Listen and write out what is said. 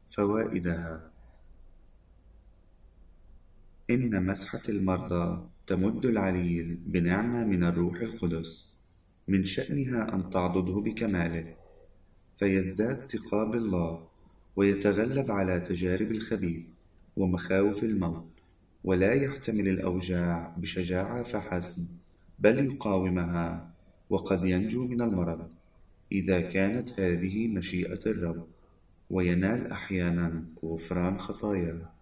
فوائدها: إن مسحة المرضى تمد العليل بنعمة من الروح القدس، من شأنها أن تعضده بكماله، فيزداد ثقة بالله ويتغلب على تجارب الخبيث ومخاوف الموت، ولا يحتمل الأوجاع بشجاعة فحسب، بل يقاومها، وقد ينجو من المرض إذا كانت هذه مشيئة الرب، وينال أحيانا غفران خطاياه.